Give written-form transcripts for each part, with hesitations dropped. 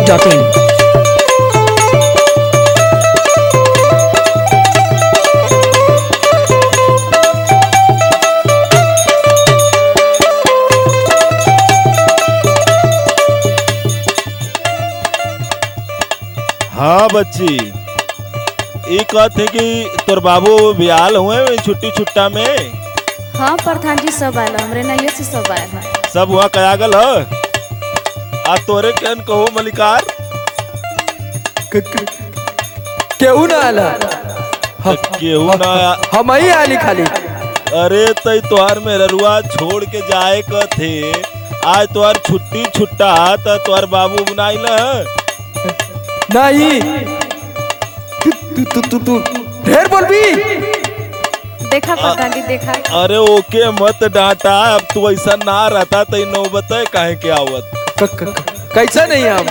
masti.in। हाँ बच्ची, ये कहते कि तोर बाबू बियाल हुए छुट्टी छुट्टा में। हाँ प्रधान जी सब आयल हमरे नैये से सब आयल है। सब वहाँ कयागल है। आ तोरे केन कहो मलिकार केहू ना आला केहू ना हम ही आली खाली। अरे तई तोहार में ररुआ छोड़ के जाए क थे, आज तोहार छुट्टी छुट्टा त तोहार बाबू बनाइल है। नहीं तू ढेर बोलबी। देखा प्रधान जी देखा। अरे ओके मत डांटा, अब तू ऐसा ना रहता तो नौबत है काहे के आवत। कैसा नहीं हम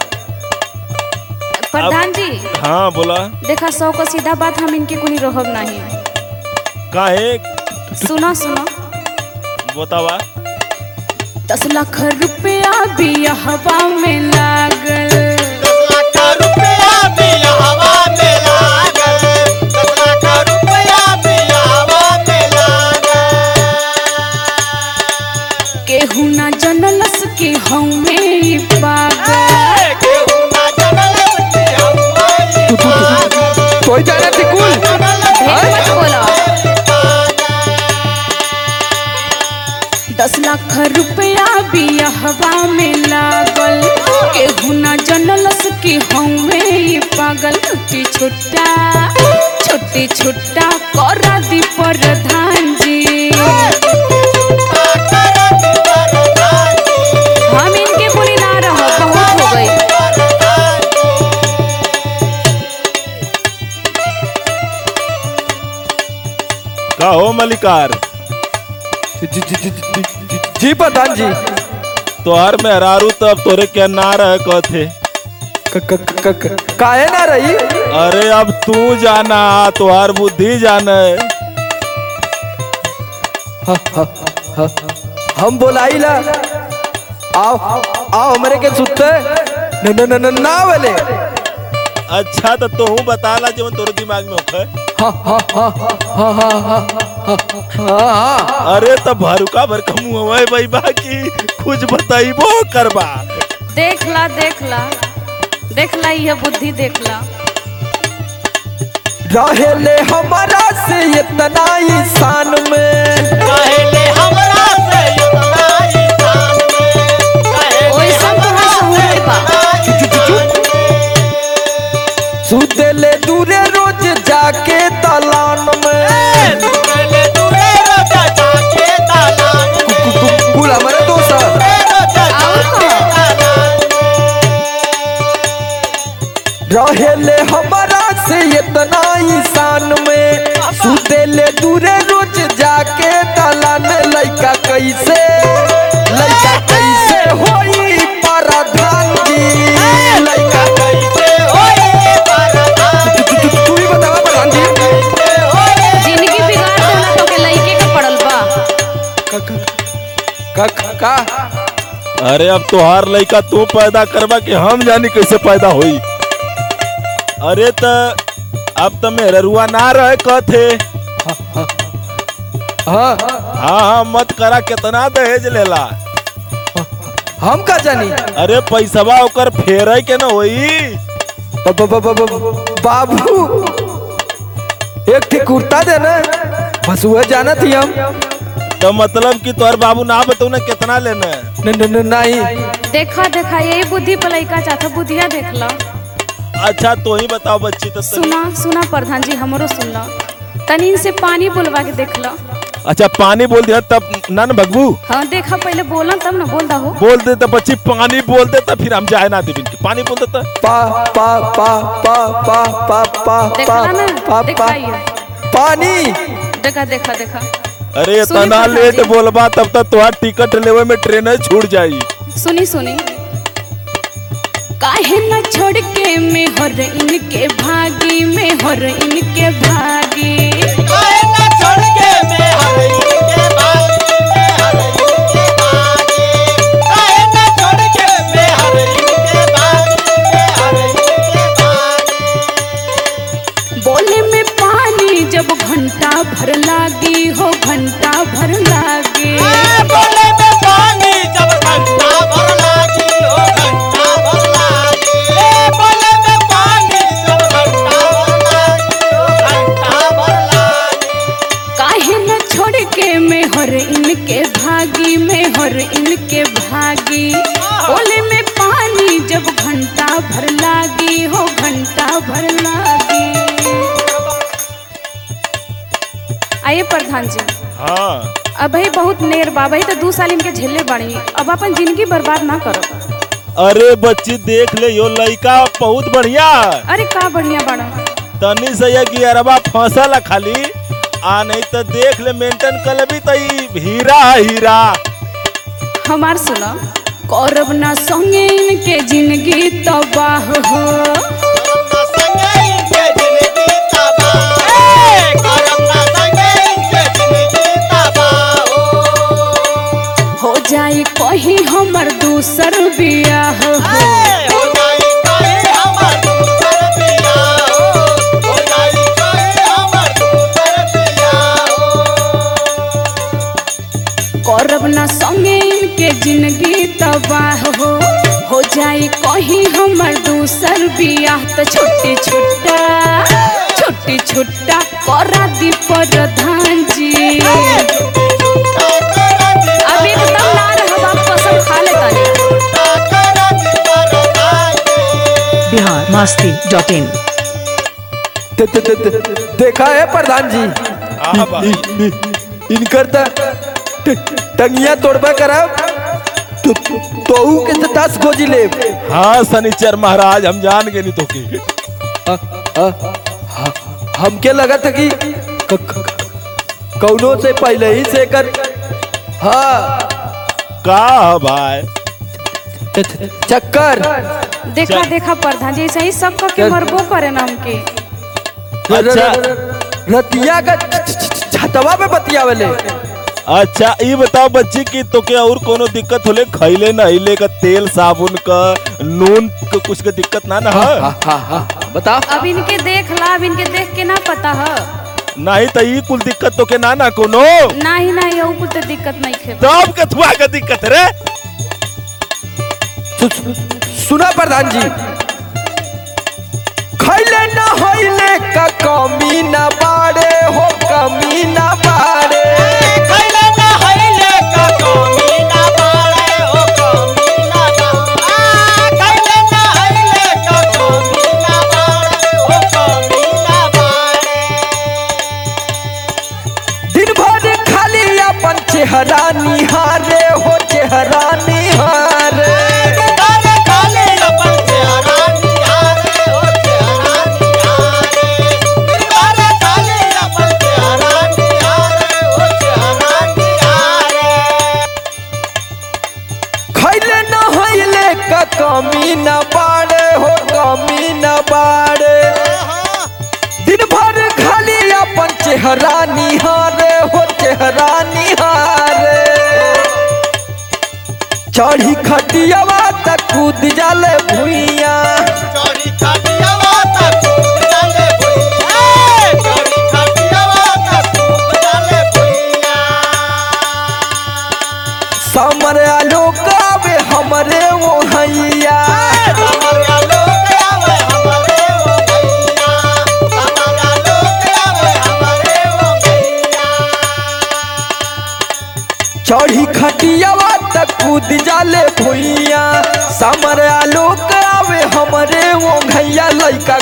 प्रधान जी। हाँ बोला। देखा 100 को सीधा बात हम इनके कुनी रहब नहीं। काहे? सुना सुना बतावा। 10 लाख रुपया भी हवा में लागल। 10 लाख रुपया भी हवा में लागल। 10 लाख रुपया भी हवा में लागल। केहू ना जनलस के हमें पागल। केहू ना जनलस के हमें पागल। कोई जाना थी कुल मत बोलो। 10 लाख रुपया भी हवा में लागल। केहू ना जनलस के हमें पागल। छोटी छोटा करा दी प्रधान जी। हम इनके बोली ना रहो, बहुत हो गई। का हो मलिकार? जी प्रधान जी। तोहार में हरारू तब तोरे क्या ना रह कथे। काहे ना रही? अरे अब तू जाना, तोहार बुद्धि जाने। हम बोलाई ला आओ आओ हमरे के सुते न न न ना वाले। अच्छा तो तू बताला जो तोरे दिमाग में होखे। हाँ। अरे तो भरुका भर कमु हवे भाई बाकी कुछ बताइबो करबा। देख ला यह बुद्धि देख ला। रहेले हमारा से इतना ही शान में। रहेले हमरा से इतना ही शान में। ओए सब तोहार सहूर बा। सुतेले दूरे रोज जाके दलान में। दूरे दूरे रोज जाके दलान में। कुल हमारे दोस्त रहेले हमारा से इतना ही शान में। सुतेले दूरे रोज जाके दलान। लइका कैसे होई प्रधान जी। लइका कैसे होई प्रधान जी। तू ही बतावा प्रधान जी। जिंदगी बिगाड़ देला तो के लइके का पड़ल बा। का अरे अब तोहार लइका तू पैदा करबा कि हम जानी कैसे पैदा होई। अरे त अब तो मेरा रुआ ना रहे कथे। हाँ मत करा, कितना दहेज लेला। हम का जानी? अरे पैसवा ओकर फेरे के न होई। बाबू एक ठे कुर्ता देना बस वह जाना थी हम। तो मतलब कि तोहर बाबू ना बताऊ ना कितना लेना। नहीं देखा यही बुद्धि पर लइका चाहता। बुद्धिया देख ला। अच्छा तो ही बताओ बच्ची। तो सुना प्रधान जी हमरो सुन ला। तनी से पानी बोलवा के देख ला। अच्छा पानी बोल दिया तब ना न भगबू। हाँ देखा पहले बोला तब ना बोल हो। बोल दे तो बच्ची पानी बोल दे तो फिर हम जाए ना दे। पानी बोल देता। पा पा पा पा पा पा पा देखला ना पा देखा पानी। देखा। अरे सुनी इतना प्रधान लेट जी। बोलबा तब तक तुम्हारा टिकट लेवे में ट्रेन छूट जाई। सुनी काहे न छोड़ के में हर इनके भागी में हर इनके भागी। काहे ना छोड़ के मैं हर इनके भागी में हर इनके भागी। काहे ना छोड़ के मैं हर इनके भागी लागी हो घंटा भर लागे। बोले में पानी जब घंटा भर लागी हो घंटा भर लागी। बोले में पानी जब घंटा भर लागी हो घंटा भर लागी। काहे न छोड़ के मेहर इनके भागी, मेहर इनके भागी। बोले में पानी जब घंटा भर लागी हो घंटा भर लागी। आइए प्रधान जी। हाँ अब भाई बहुत नेर बा भाई, तो 2 साल इनके झेले बाड़ी, अब अपन जिंदगी बर्बाद ना करो। अरे बच्ची देख ले यो लड़का बहुत बढ़िया। अरे का बढ़िया बाड़ा। तनी से ये गियरवा फसल खाली आ नहीं तो देख ले मेंटेन कर लेबी तो ई हीरा है हीरा। हमार सुनो, करब ना संगे इनके जिंदगी तबाह हो। करम ना संगे इनके जिंदगी तबाह। करम ना संगे इनके जिंदगी तबाह हो जाई कहीं हमर दूसर बियाह हो। हो जाई कहीं हमर दूसर बियाह हो जाई कहीं हमर दूसर बियाह करब ना संगे इनके जिंदगी तबाह हो जाई कहीं हमर दूसर बियाह। तो छोटी छोटा करा दी प्रधान जी। अब एकदम ना रहब, आप कसम खा लेता नहीं। biharmasti.in देखा है प्रधान जी, हाँ भाई। इनकर टंगिया तोड़बा करब तो के 10 गोजी ले। हाँ शनिचर महाराज हम जान गए नहीं तो की। हमके लगा था कि कौनों से पहले ही से कर। हाँ का भाई चक्कर देखा प्रधान जी, सही सब के मरबो करे ना हमके। अच्छा रतिया का छतवा पे बतियावले। अच्छा ये बताओ बच्ची की तो क्या और कोनो दिक्कत होले खैले नहिले का तेल साबुन का नून का कुछ का दिक्कत ना है? हाँ बताओ। अब इनके देख ला, अब इनके देख के ना पता है। नहीं तो ये कुल दिक्कत तो के ना कोनो। नहीं वो कुछ तो दिक्कत नहीं खे। तब के थुआ का दिक्कत रे। सुना प्रधान जी, खैले ना होइले का कमी ना बाड़े हो, कमी ना बाड़े। खैले ना होइले का कमी ना बाड़े हो, कमी ना बाड़े। खैले ना होइले का कमी ना बाड़े हो, कमी ना बाड़े। दिन भर खाली अपन चेहरा निहारे हो, चेहरा निहारे। खाली अपन चेहरा निहारे हो, चेहरा निहारे। खाली अपन चेहरा निहारे हो, चेहरा निहारे। खैले ना होइले का कमी ना बाड़े हो, कमी ना बाड़े। दिन भर खाली अपन चेहरा निहारे हो, चेहरा निहारे। चढ़ी खटियावा तक कूद जाले भुइया। चोरी खटियावा तक कूद जाले भुइया। चोरी खटियावा तक कूद जाले भुइया। समर आलोक आवे हमरे वो हैया। समरिया लोग आवे हमरे वो भैया। समरिया लोग आवे हमरे वो भैया। चढ़ी खटियावा तक कूद जाले भुइया। समर आलोक आवे हमरे वो घैया। लइका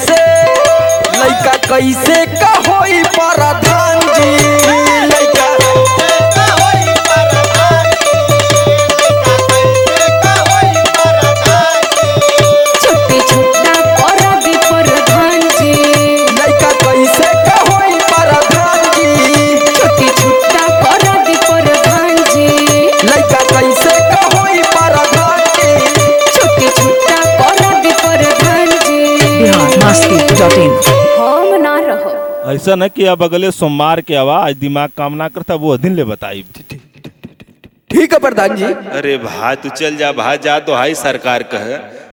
कैसे का होई प्रधान जी। लइका कैसे का होई प्रधान जी। लइका कैसे का होई प्रधान जी। छोटा करा दी प्रधान जी। लइका कैसे का होई प्रधान जी। छोटा करा दी प्रधान जी। लइका कैसे का होई प्रधान जी। छोटा करा दी प्रधान जी। biharmasti.in हम ना रहो। ऐसा न कि अब अगले सोमवार के आवाज दिमाग काम ना करता वो दिन ले बताई। ठीक है प्रधान जी। अरे भाई तू चल जा भाई जा तो हाई सरकार कहे